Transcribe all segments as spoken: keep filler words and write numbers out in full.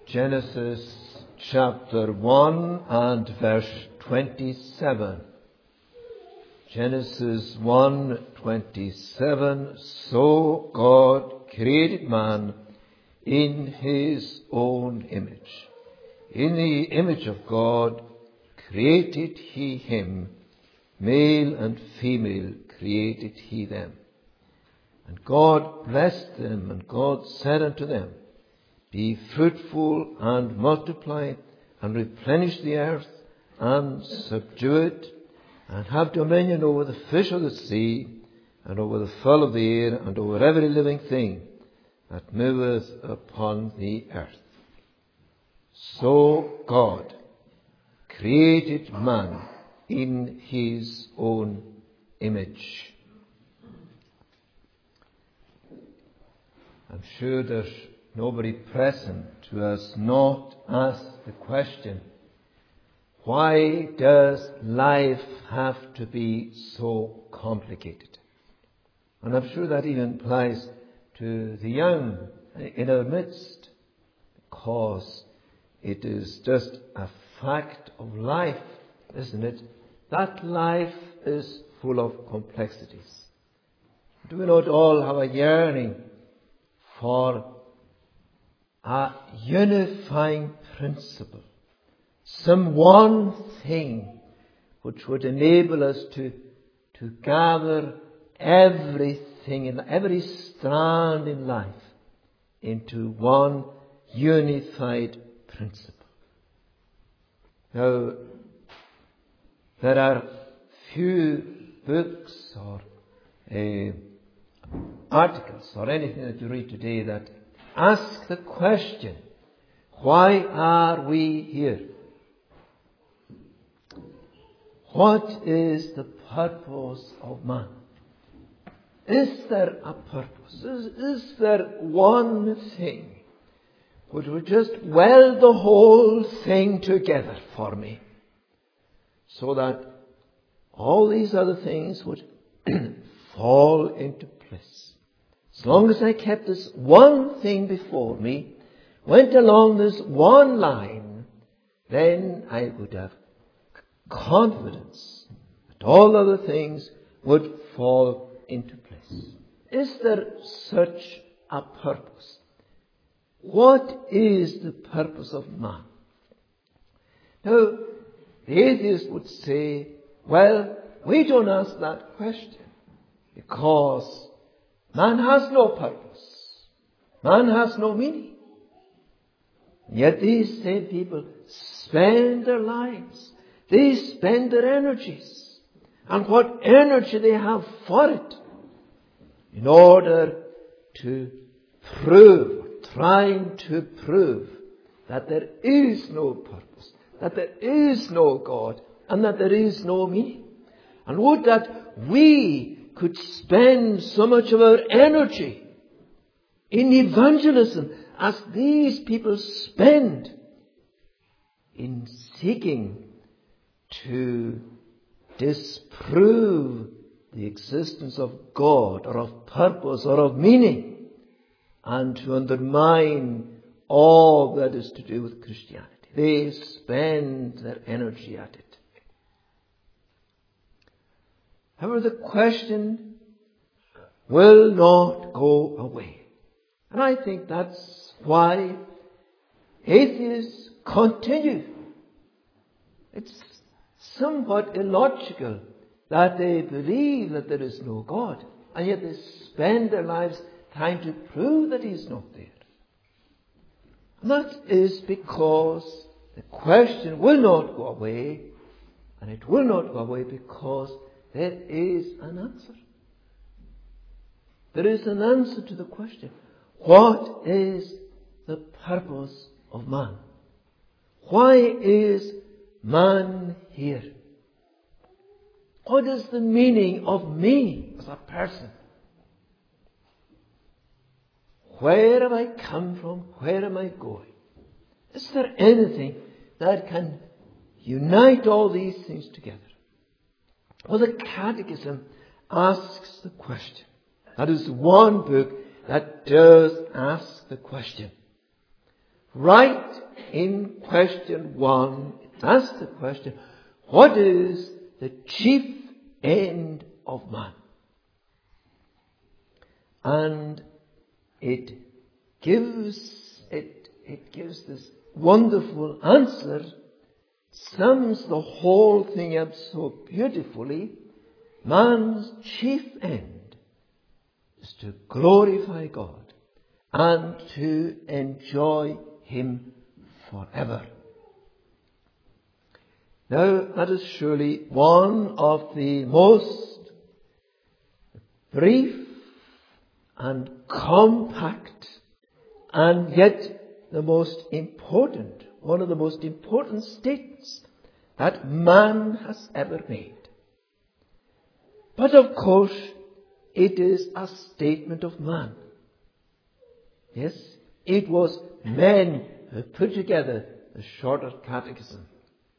Genesis chapter one and verse twenty-seven. Genesis one twenty-seven. So God created man in his own image. In the image of God created he him. Male and female created he them. And God blessed them, and God said unto them, Be fruitful and multiply, and replenish the earth, and subdue it, and have dominion over the fish of the sea, and over the fowl of the air, and over every living thing that moveth upon the earth. So God created man in his own image. I'm sure there's nobody present who has not asked the question, why does life have to be so complicated? And I'm sure that even applies to the young in our midst, because it is just a fact of life, isn't it? That life is full of complexities. Do we not all have a yearning for a unifying principle, some one thing which would enable us to, to gather everything in every strand in life into one unified principle? Now, there are few books or uh, articles or anything that you read today that ask the question, why are we here? What is the purpose of man? Is there a purpose? Is, is there one thing which would just weld the whole thing together for me, so that all these other things would fall into place? As long as I kept this one thing before me, went along this one line, then I would have confidence that all other things would fall into place. Is there such a purpose? What is the purpose of man? Now, the atheist would say, well, we don't ask that question because man has no purpose. Man has no meaning. Yet these same people spend their lives. They spend their energies. And what energy they have for it, in order to prove, trying to prove that there is no purpose, that there is no God, and that there is no meaning. And would that we could spend so much of our energy in evangelism as these people spend in seeking to disprove the existence of God or of purpose or of meaning, and to undermine all that is to do with Christianity. They spend their energy at it. However, the question will not go away. And I think that's why atheists continue. It's somewhat illogical that they believe that there is no God, and yet they spend their lives trying to prove that He is not there. And that is because the question will not go away, and it will not go away because there is an answer. There is an answer to the question. What is the purpose of man? Why is man here? What is the meaning of me as a person? Where have I come from? Where am I going? Is there anything that can unite all these things together? Well, the Catechism asks the question. That is one book that does ask the question. right in question one, it asks the question, what is the chief end of man? And it gives, it, it gives this wonderful answer, sums the whole thing up so beautifully. Man's chief end is to glorify God and to enjoy Him forever. Now, that is surely one of the most brief and compact and yet the most important, one of the most important statements that man has ever made. But of course, it is a statement of man. Yes, it was men who put together the Shorter Catechism.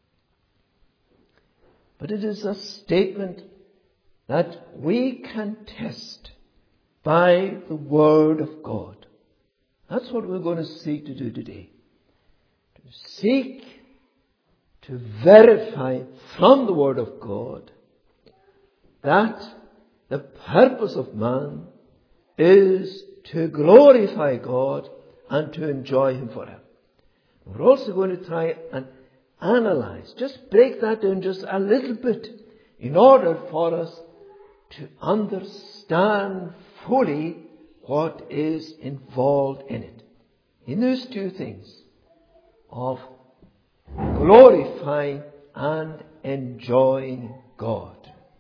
But it is a statement that we can test by the Word of God. That's what we're going to seek to do today. To seek to verify from the Word of God that the purpose of man is to glorify God and to enjoy Him forever. We're also going to try and analyze, just break that down just a little bit in order for us to understand fully what is involved in it. In those two things of glorifying and enjoying God.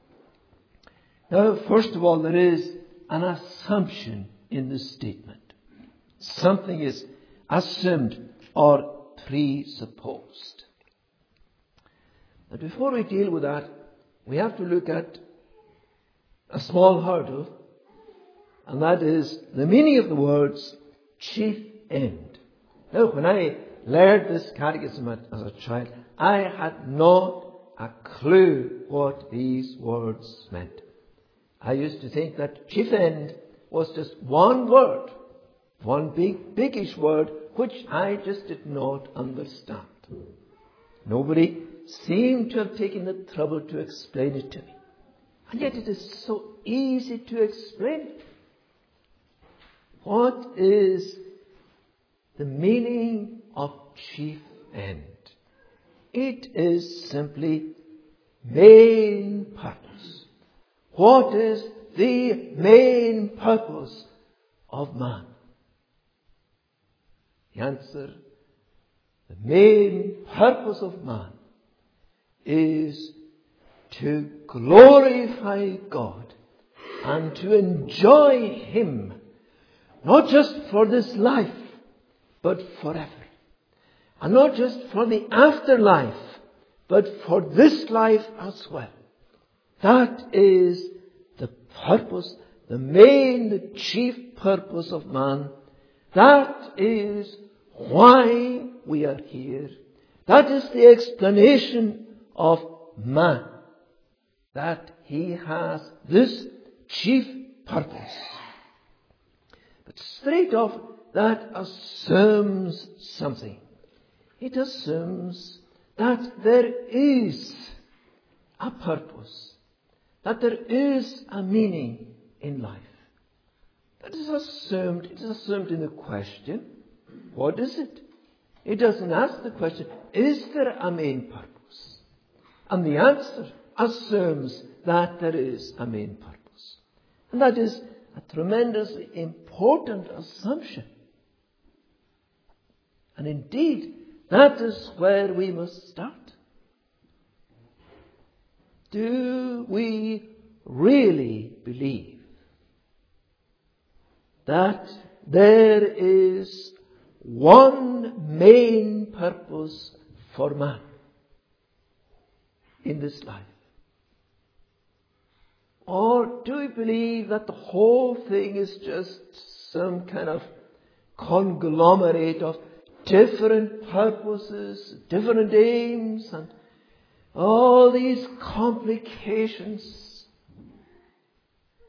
Now, first of all, there is an assumption in this statement. Something is assumed or presupposed. But before we deal with that, we have to look at a small hurdle, and that is the meaning of the words chief end. Now, when I learned this catechism as a child, I had not a clue what these words meant. I used to think that chief end was just one word, one big, biggish word, which I just did not understand. Nobody seemed to have taken the trouble to explain it to me. And yet it is so easy to explain it. What is the meaning of chief end? It is simply main purpose. What is the main purpose of man? The answer, the main purpose of man is to glorify God and to enjoy Him, not just for this life, but forever. And not just for the afterlife, but for this life as well. That is the purpose, the main, the chief purpose of man. That is why we are here. That is the explanation of man. That he has this chief purpose. But straight off, that assumes something. It assumes that there is a purpose, that there is a meaning in life. That is assumed, it is assumed in the question, what is it? It doesn't ask the question, is there a main purpose? And the answer assumes that there is a main purpose. And that is a tremendously important assumption. And indeed, that is where we must start. Do we really believe that there is one main purpose for man in this life? Or do we believe that the whole thing is just some kind of conglomerate of different purposes, different aims, and all these complications?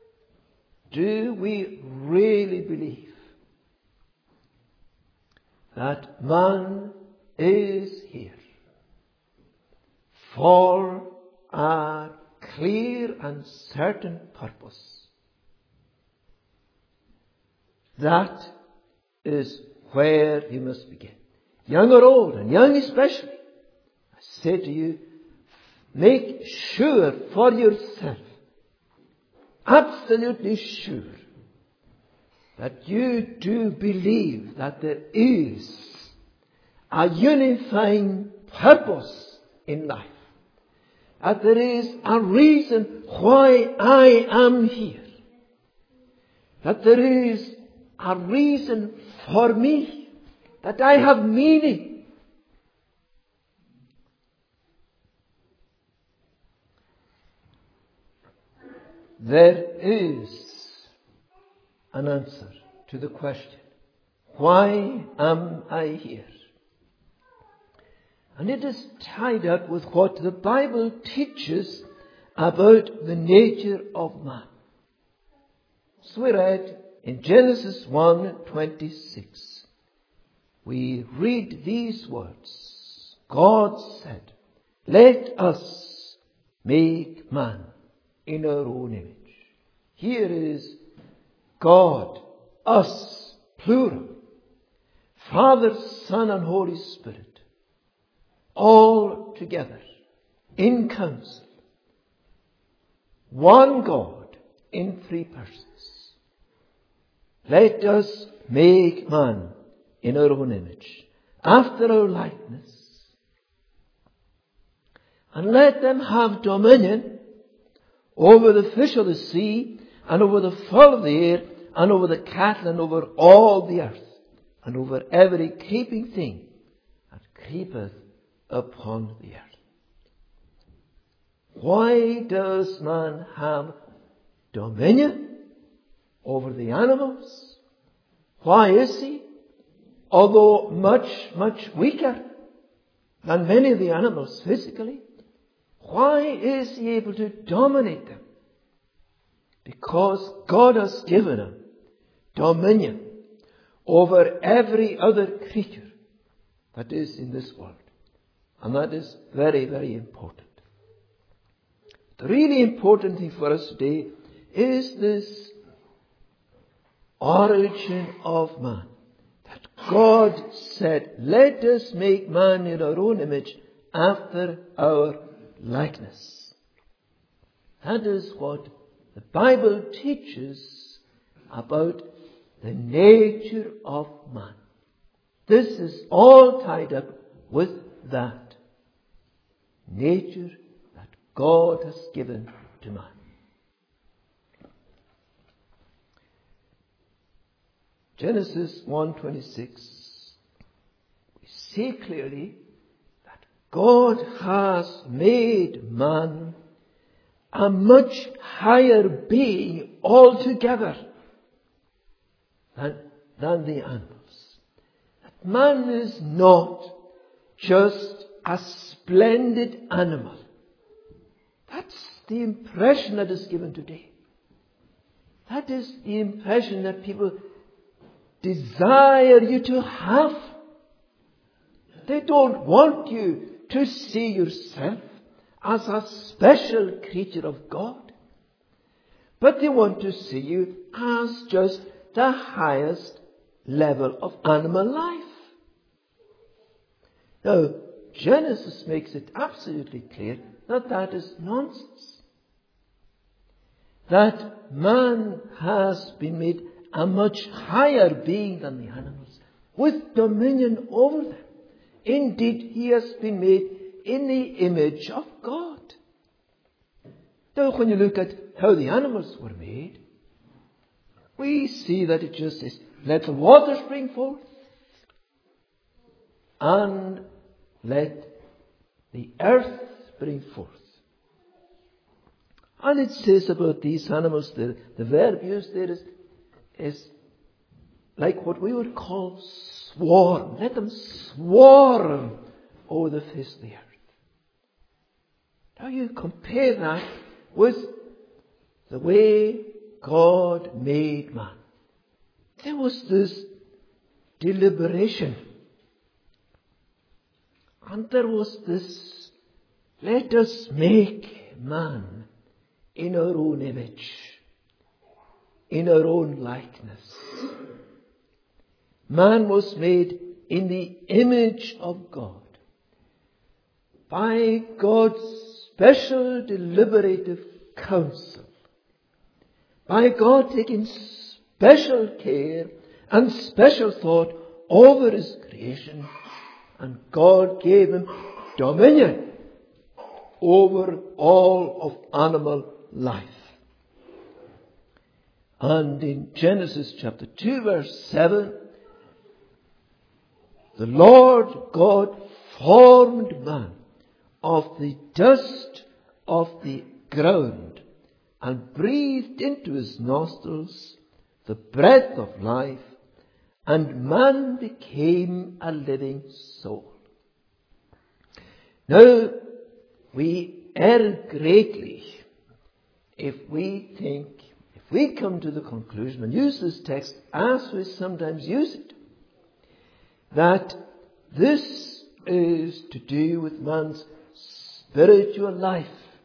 Do we really believe that man is here for a clear and certain purpose. That is where you must begin. Young or old, and young especially, I say to you, make sure for yourself, absolutely sure, that you do believe that there is a unifying purpose in life. That there is a reason why I am here. That there is a reason for me. That I have meaning. There is an answer to the question, why am I here? And it is tied up with what the Bible teaches about the nature of man. So we read in Genesis one twenty-six, we read these words. God said, let us make man in our own image. Here is God, us, plural, Father, Son, and Holy Spirit, all together in council. One God in three persons. Let us make man in our own image, after our likeness, and let them have dominion over the fish of the sea, and over the fowl of the air, and over the cattle, and over all the earth, and over every creeping thing that creepeth upon the earth. Why does man have dominion over the animals? Why is he, although much, much weaker than many of the animals physically, why is he able to dominate them? Because God has given him dominion over every other creature that is in this world. And that is very, very important. The really important thing for us today is this origin of man. That God said, let us make man in our own image, after our likeness. That is what the Bible teaches about the nature of man. This is all tied up with that nature that God has given to man. Genesis one twenty-six, we see clearly that God has made man a much higher being altogether than, than the animals. That man is not just a splendid animal. That's the impression that is given today. That is the impression that people desire you to have. They don't want you to see yourself as a special creature of God, but they want to see you as just the highest level of animal life. Now, Genesis makes it absolutely clear that that is nonsense. That man has been made a much higher being than the animals, with dominion over them. Indeed, he has been made in the image of God. Now, when you look at how the animals were made, we see that it just is, let the waters bring forth, and let the earth bring forth. And it says about these animals, the, the verb used there is, is like what we would call swarm. Let them swarm over the face of the earth. Now you compare that with the way God made man. There was this deliberation And there was this, let us make man in our own image, in our own likeness. Man was made in the image of God. By God's special deliberative counsel. By God taking special care and special thought over His creation. And God gave him dominion over all of animal life. And in Genesis chapter two verse seven, the Lord God formed man of the dust of the ground and breathed into his nostrils the breath of life, and man became a living soul. Now, we err greatly if we think, if we come to the conclusion and use this text as we sometimes use it, that this is to do with man's spiritual life.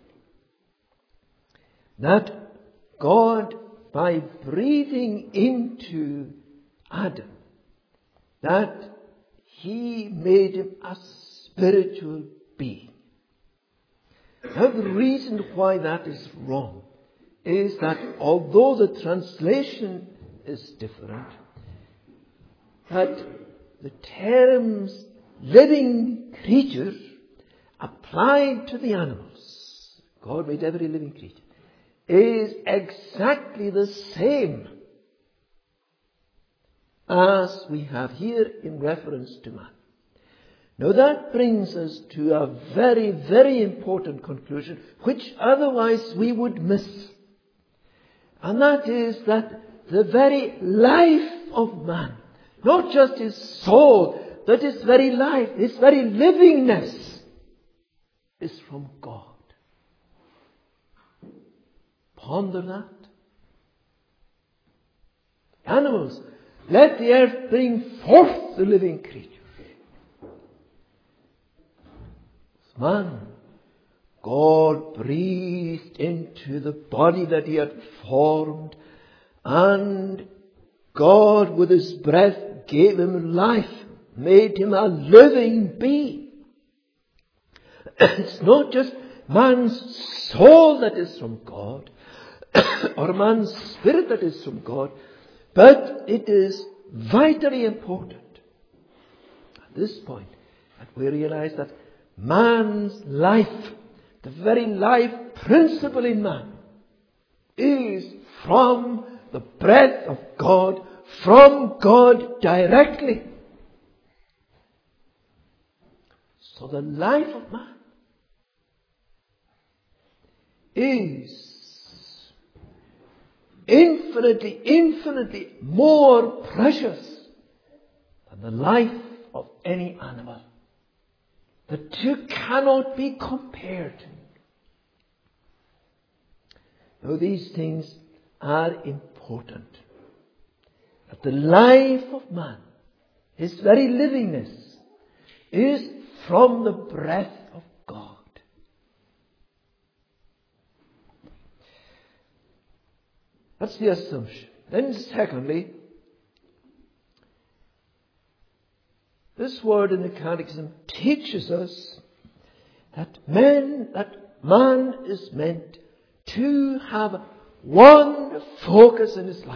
That God, by breathing into Adam, that He made him a spiritual being. Now the reason why that is wrong is that although the translation is different, that the terms living creature applied to the animals, God made every living creature, is exactly the same as we have here in reference to man. Now that brings us to a very, very important conclusion, which otherwise we would miss. And that is that the very life of man, not just his soul, but his very life, his very livingness, is from God. Ponder that. Animals, let the earth bring forth the living creature. Man, God breathed into the body that He had formed, and God with His breath gave him life, made him a living being. It's not just man's soul that is from God, or man's spirit that is from God, but it is vitally important at this point that we realize that man's life, the very life principle in man, is from the breath of God, from God directly. So the life of man is infinitely, infinitely more precious than the life of any animal. The two cannot be compared. Now these things are important. That the life of man, his very livingness, is from the breath of God. That's the assumption. Then secondly, this word in the Catechism teaches us that men, that man is meant to have one focus in his life.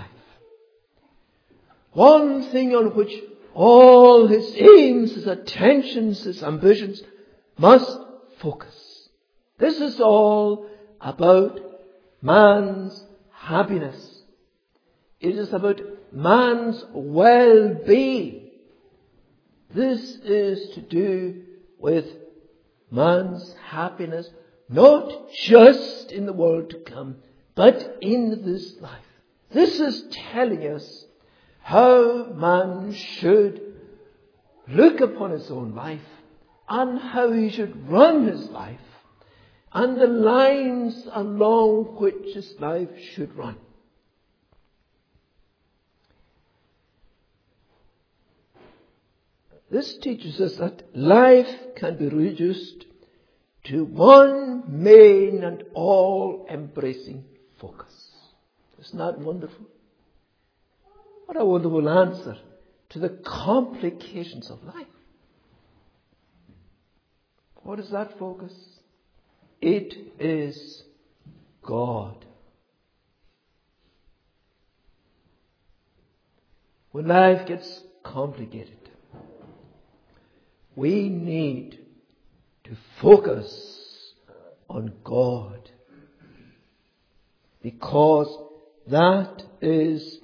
One thing on which all his aims, his attentions, his ambitions must focus. This is all about man's happiness. It is about man's well-being. This is to do with man's happiness, not just in the world to come, but in this life. This is telling us how man should look upon his own life and how he should run his life and the lines along which his life should run. This teaches us that life can be reduced to one main and all-embracing focus. Isn't that wonderful? What a wonderful answer to the complications of life. What is that focus? It is God. When life gets complicated, we need to focus on God, because that is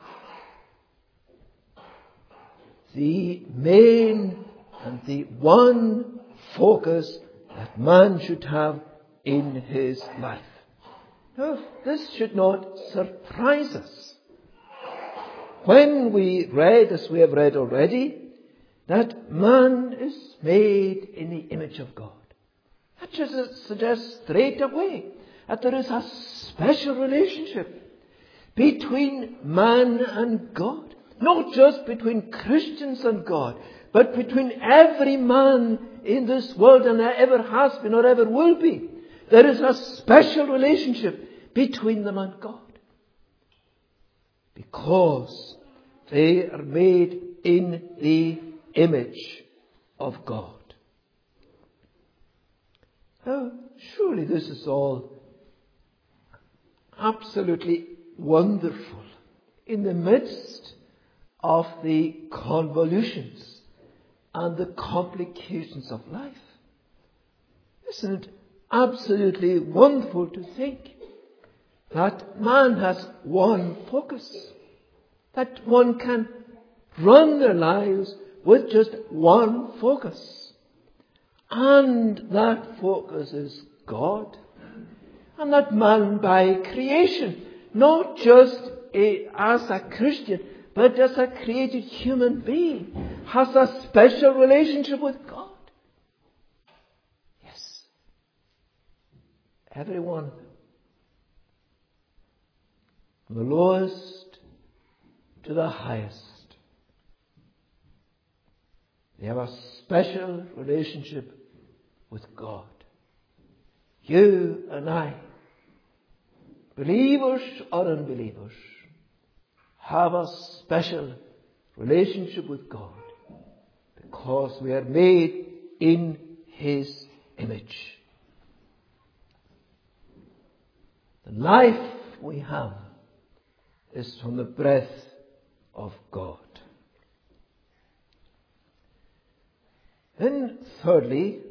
the main and the one focus that man should have in his life. Now, this should not surprise us. When we read, as we have read already, that man is made in the image of God, that just suggests straight away that there is a special relationship between man and God. Not just between Christians and God, but between every man in this world, and there ever has been or ever will be. There is a special relationship between them and God, because they are made in the image of God. Now, surely this is all absolutely wonderful in the midst of the convolutions and the complications of life. Isn't it absolutely wonderful to think that man has one focus, that one can run their lives with just one focus, and that focus is God, and that man by creation, not just a, as a Christian, but as a created human being, has a special relationship with God. Yes. Every one of them. From the lowest to the highest. They have a special relationship with God. You and I, believers or unbelievers, have a special relationship with God because we are made in His image. The life we have is from the breath of God. Then thirdly,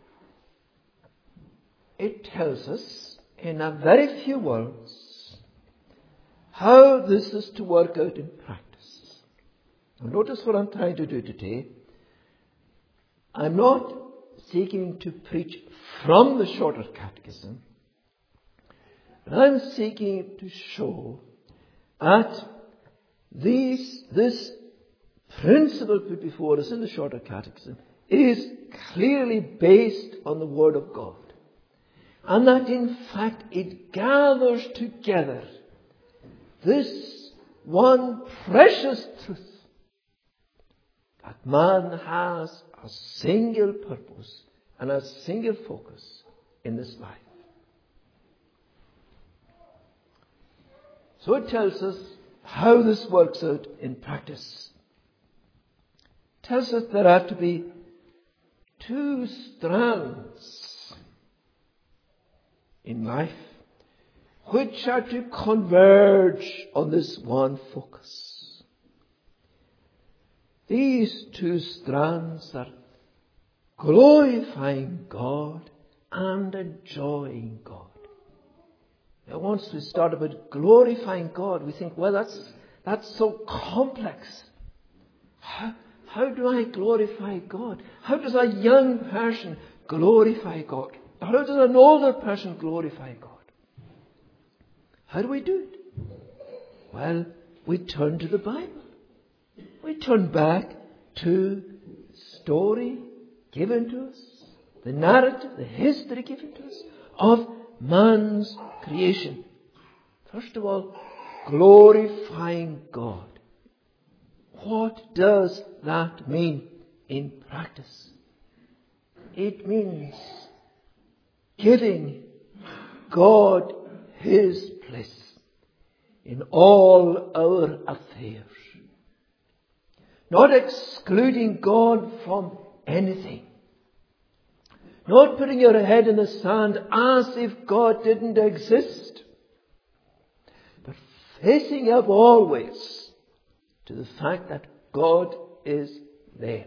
it tells us in a very few words how this is to work out in practice. Now notice what I'm trying to do today. I'm not seeking to preach from the Shorter Catechism, but I'm seeking to show that these, this principle put before us in the Shorter Catechism is clearly based on the Word of God. And that in fact it gathers together this one precious truth, that man has a single purpose and a single focus in this life. So it tells us how this works out in practice. It tells us there are to be two strands in life which are to converge on this one focus. These two strands are glorifying God and enjoying God. Now, once we start about glorifying God, we think, well, that's that's so complex. How, how do I glorify God? How does a young person glorify God? How does an older person glorify God? How do we do it? Well, we turn to the Bible. We turn back to the story given to us, the narrative, the history given to us of man's creation. First of all, glorifying God. What does that mean in practice. It means giving God His place in all our affairs. Not excluding God from anything. Not putting your head in the sand as if God didn't exist. But facing up always to the fact that God is there.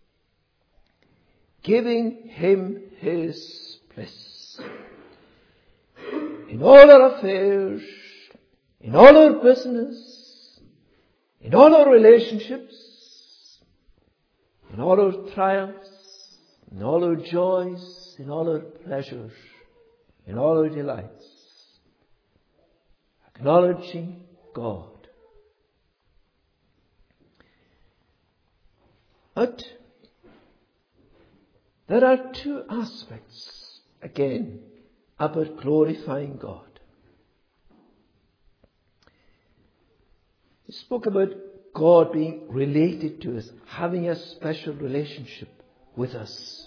Giving Him His place. In all our affairs, in all our business, in all our relationships, in all our triumphs, in all our joys, in all our pleasures, in all our delights, acknowledging God. But there are two aspects, again, about glorifying God. We spoke about God being related to us, having a special relationship with us.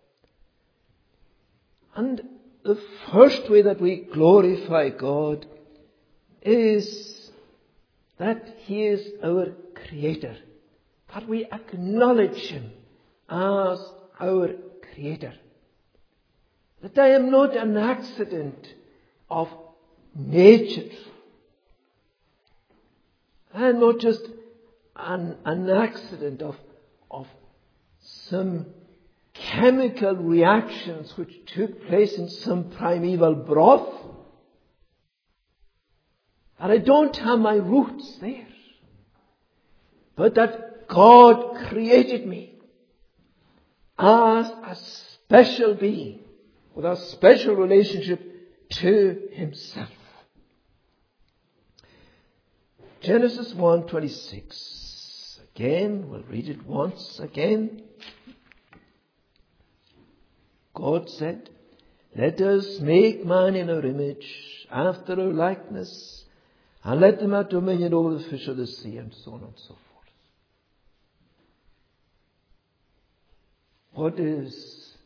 And the first way that we glorify God is that He is our Creator. That we acknowledge Him as our Creator. That I am not an accident of nature. I am not just an, an accident of, of some chemical reactions which took place in some primeval broth. That I don't have my roots there. But that God created me as a special being with a special relationship to Himself. Genesis one twenty-six. Again, we'll read it once again. God said, "Let us make man in our image, after our likeness, and let them have dominion over the fish of the sea," and so on and so forth. What is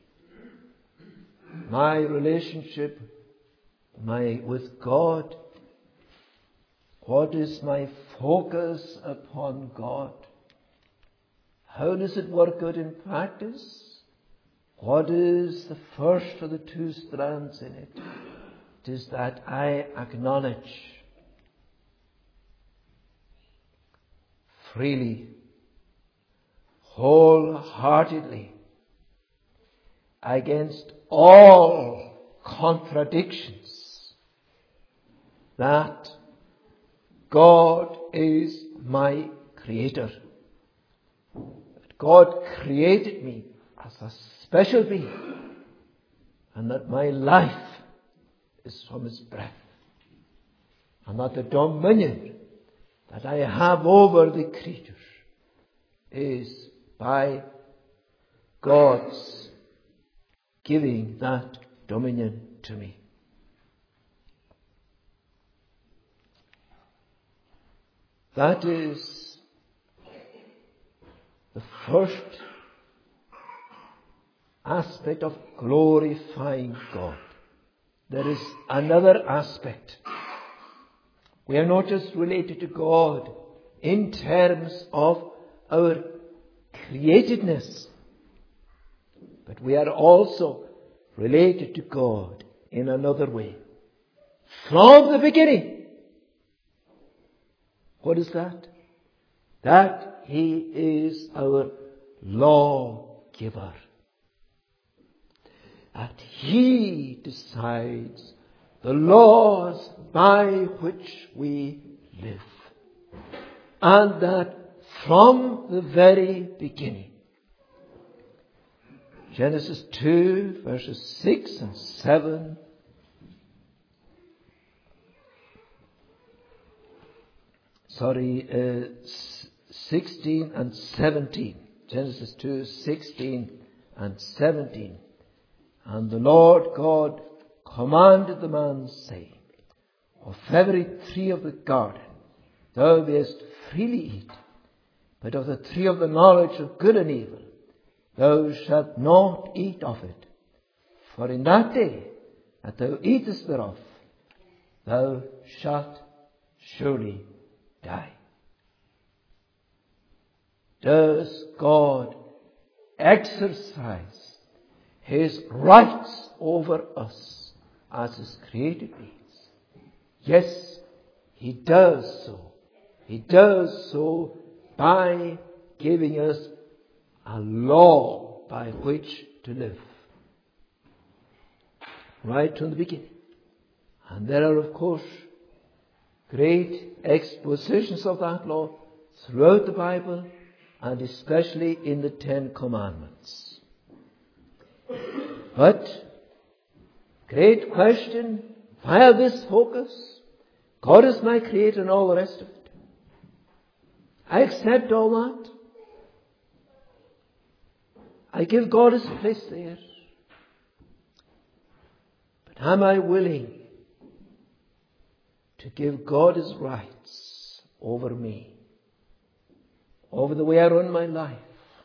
my relationship my, with God? What is my focus upon God? How does it work out in practice? What is the first of the two strands in it? It is that I acknowledge freely, wholeheartedly, against all contradictions, that God is my Creator. That God created me as a special being, and that my life is from His breath, and that the dominion that I have over the creatures is by God's giving that dominion to me. That is the first aspect of glorifying God. There is another aspect. We are not just related to God in terms of our createdness, but we are also related to God in another way. From the beginning. What is that? That He is our lawgiver. That He decides the laws by which we live. And that from the very beginning, Genesis two, verses six and seven, sorry, uh, sixteen and seventeen. Genesis two, sixteen and seventeen. And the Lord God commanded the man, saying, "Of every tree of the garden thou mayest freely eat, but of the tree of the knowledge of good and evil thou shalt not eat of it, for in that day that thou eatest thereof, thou shalt surely die. Does God exercise His rights over us as His created beings? Yes, He does so. He does so by giving us a law by which to live. Right from the beginning. And there are, of course, great expositions of that law throughout the Bible, and especially in the Ten Commandments. But, great question, why this focus? God is my Creator and all the rest of it. I accept all that. I give God His place there. But am I willing to give God His rights over me, over the way I run my life,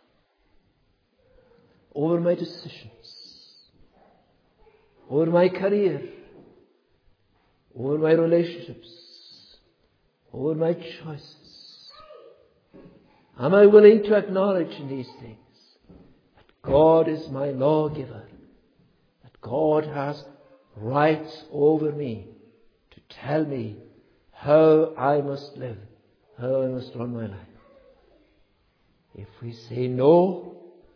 over my decisions, over my career, over my relationships, over my choices? Am I willing to acknowledge in these things that God is my lawgiver, that God has rights over me to tell me how I must live, how I must run my life? If we say no,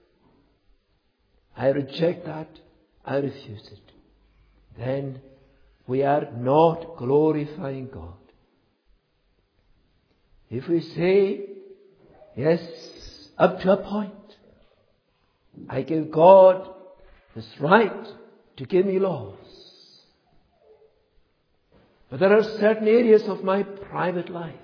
I reject that, I refuse it, then we are not glorifying God. If we say, yes, up to a point, I give God this right to give me laws, but there are certain areas of my private life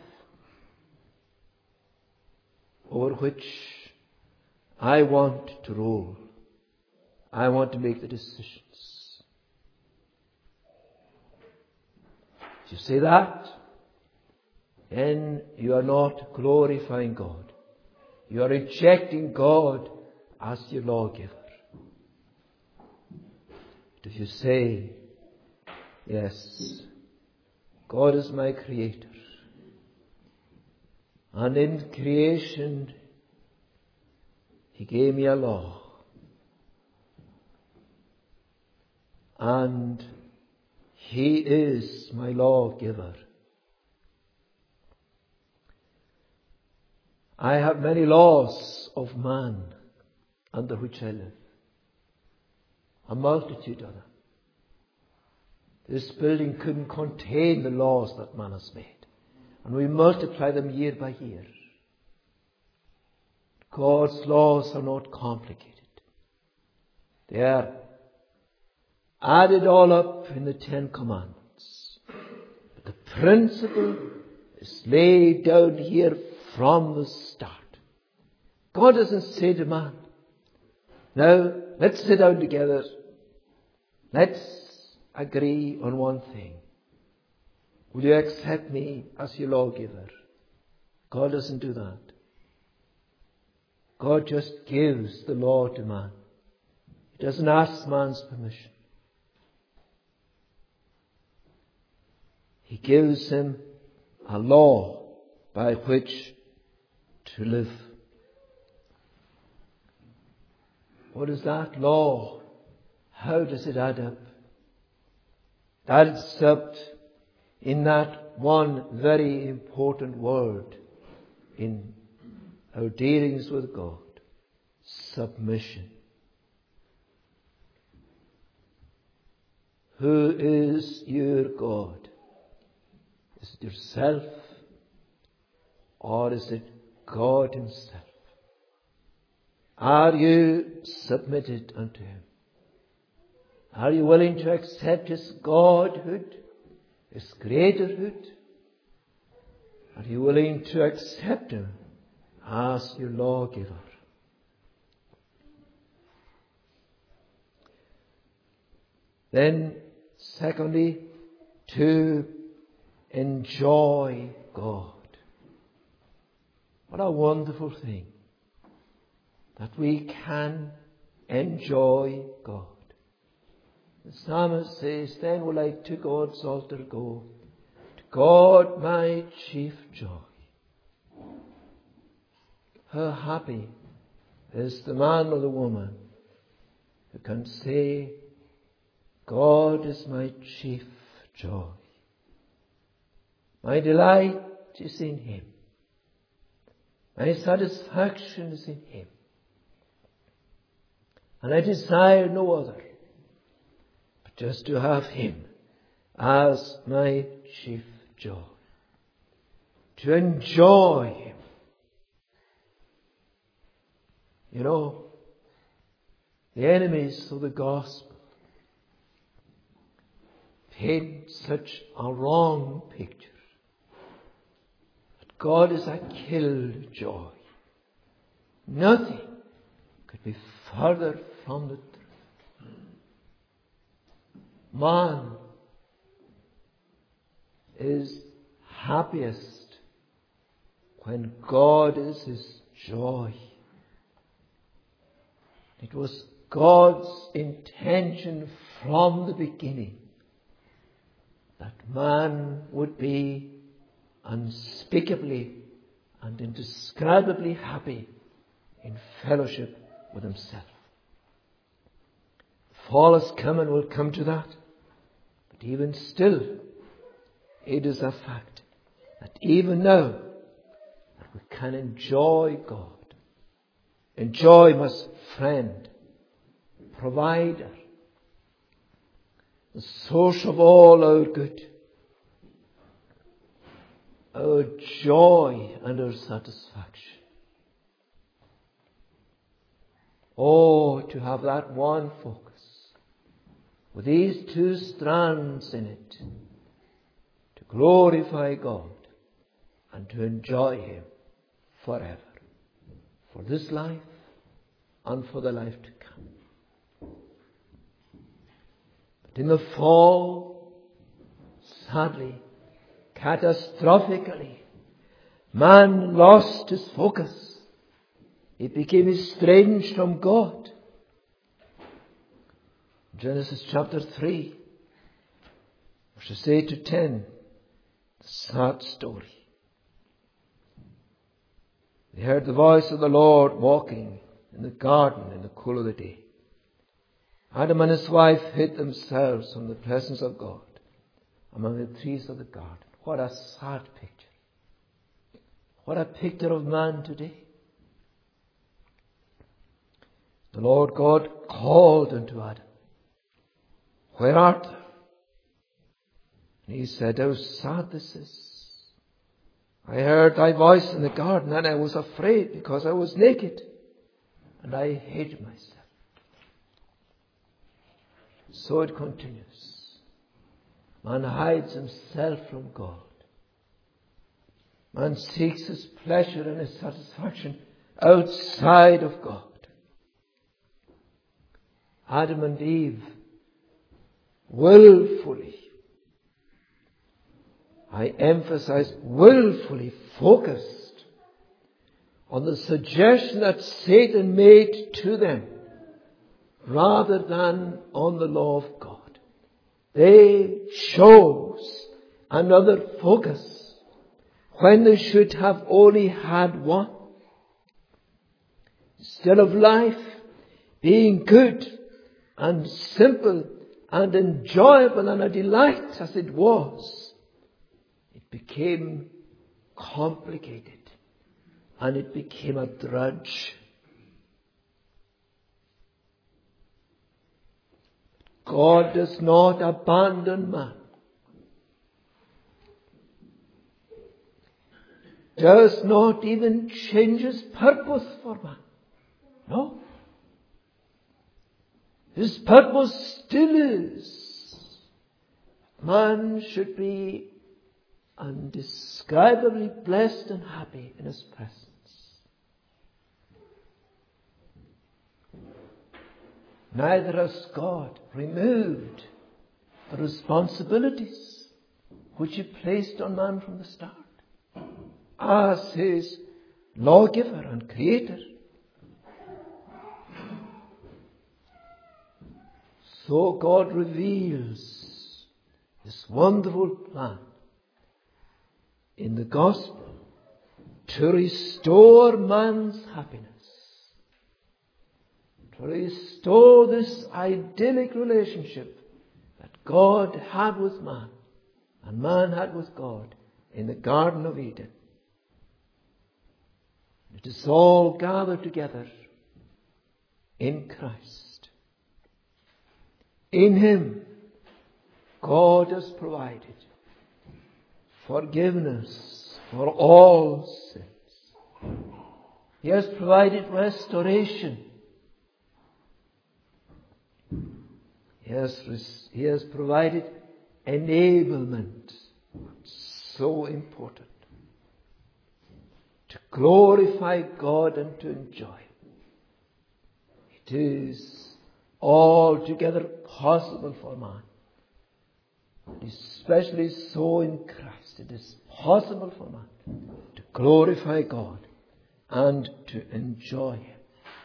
over which I want to rule. I want to make the decisions. If you say that, then you are not glorifying God. You are rejecting God as your lawgiver. But if you say, yes, God is my Creator, and in creation He gave me a law, and He is my lawgiver. I have many laws of man under which I live. A multitude of them. This building couldn't contain the laws that man has made. And we multiply them year by year. God's laws are not complicated. They are added all up in the Ten Commandments. But the principle is laid down here from the start. God doesn't say to man, now let's sit down together. Let's agree on one thing. Will you accept me as your lawgiver? God doesn't do that. God just gives the law to man. He doesn't ask man's permission. He gives him a law by which to live. What is that law? How does it add up? That adds up in that one very important word in our dealings with God: submission. Who is your God? Is it yourself, or is it God Himself? Are you submitted unto Him? Are you willing to accept His Godhood, His creatorhood? Are you willing to accept Him as your lawgiver? Then, secondly, to enjoy God. What a wonderful thing. that we can enjoy God. The psalmist says, then will I to God's altar go, to God my chief joy. How happy is the man or the woman who can say, God is my chief joy. My delight is in Him. My satisfaction is in Him. And I desire no other, but just to have Him as my chief joy. To enjoy Him. You know, the enemies of the gospel paint such a wrong picture. That God is a killjoy. Nothing could be further from the truth. Man is happiest when God is his joy. It was God's intention from the beginning that man would be unspeakably and indescribably happy in fellowship with Himself. Fall has come, and we'll come to that. But even still, it is a fact that even now that we can enjoy God. Enjoy Him as friend, provider, the source of all our good, our joy and our satisfaction. Oh, to have that one focus with these two strands in it, to glorify God and to enjoy Him forever, for this life and for the life to come. But in the fall, sadly, catastrophically, man lost his focus. He became estranged from God. Genesis chapter three, verses eight to ten, the sad story. They heard the voice of the Lord walking in the garden in the cool of the day. Adam and his wife hid themselves from the presence of God among the trees of the garden. What a sad picture. What a picture of man today. The Lord God called unto Adam, where art thou? And he said, how sad this is. I heard thy voice in the garden, and I was afraid because I was naked, and I hid myself. So it continues. Man hides himself from God. Man seeks his pleasure and his satisfaction outside of God. Adam and Eve willfully, I emphasize willfully, focused on the suggestion that Satan made to them rather than on the law of God. They chose another focus when they should have only had one. Instead of life being good and simple and enjoyable and a delight as it was, it became complicated and it became a drudge. God does not abandon man. Does not even change His purpose for man. No. His purpose still is man should be undescribably blessed and happy in His presence. Neither has God removed the responsibilities which He placed on man from the start as His lawgiver and creator. so God reveals this wonderful plan in the gospel to restore man's happiness, to restore this idyllic relationship that God had with man and man had with God in the Garden of Eden. It is all gathered together in Christ. In Him, God has provided forgiveness for all sins. He has provided restoration. He has, he has provided enablement. So important. To glorify God and to enjoy Him. It is altogether possible for man. Especially so in Christ. It is possible for man to glorify God and to enjoy Him.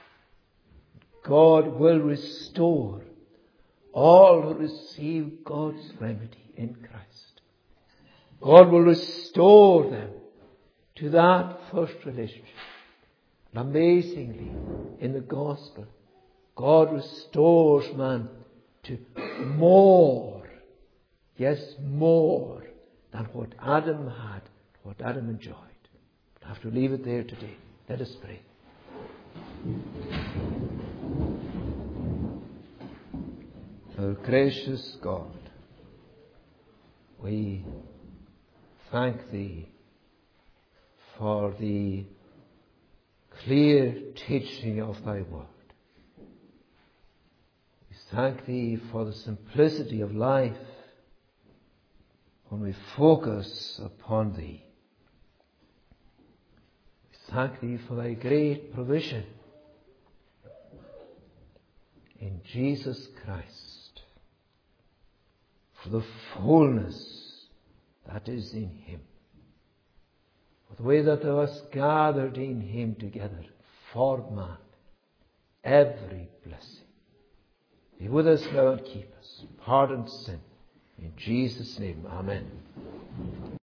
God will restore all who receive God's remedy in Christ. God will restore them to that first relationship. And amazingly, in the gospel, God restores man to more, yes, more than what Adam had, what Adam enjoyed. I have to leave it there today. Let us pray. Our gracious God, we thank Thee for the clear teaching of Thy word. We thank Thee for the simplicity of life when we focus upon Thee. We thank Thee for Thy great provision in Jesus Christ, for the fullness that is in Him, for the way that Thou hast gathered in Him together for man, every blessing. Be with us now and keep us. Pardon sin. In Jesus' name, amen.